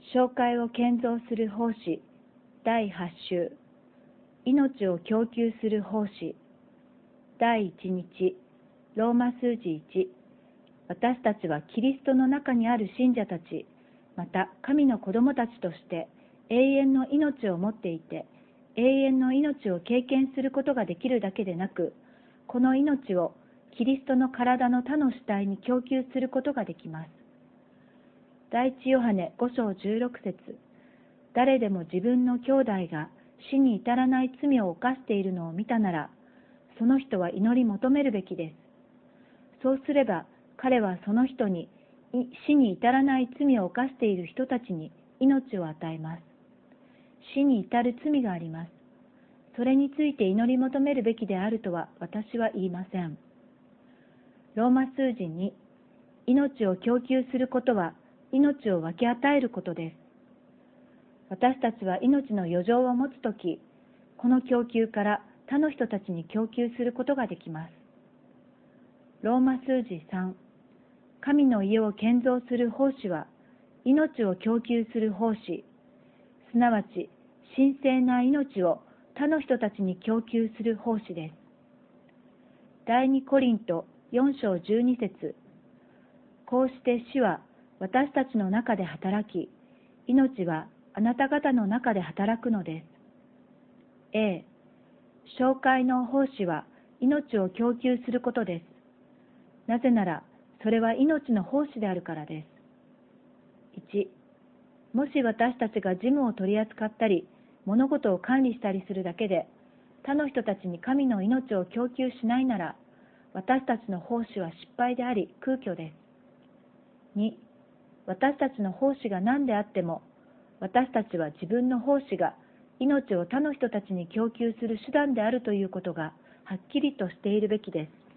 紹介を建造する奉仕第8週、命を供給する奉仕第1日、ローマ数字1、私たちはキリストの中にある信者たち、また神の子供たちとして永遠の命を持っていて、永遠の命を経験することができるだけでなく、この命をキリストの体の他の主体に供給することができます。第一ヨハネ5章16節、誰でも自分の兄弟が死に至らない罪を犯しているのを見たなら、その人は祈り求めるべきです。そうすれば、彼はその人に死に至らない罪を犯している人たちに命を与えます。死に至る罪があります。それについて祈り求めるべきであるとは私は言いません。ローマ数字に、命を供給することは命を分け与えることです。私たちは命の余剰を持つとき、この供給から他の人たちに供給することができます。ローマ数字3、神の家を建造する奉仕は、命を供給する奉仕、すなわち神聖な命を他の人たちに供給する奉仕です。第二コリント4章12節、こうして主は私たちの中で働き、命はあなた方の中で働くのです。紹介の奉仕は命を供給することです。なぜなら、それは命の奉仕であるからです。1、もし私たちが事務を取り扱ったり、物事を管理したりするだけで、他の人たちに神の命を供給しないなら、私たちの奉仕は失敗であり空虚です。2、私たちの奉仕が何であっても、私たちは自分の奉仕が命を他の人たちに供給する手段であるということがはっきりとしているべきです。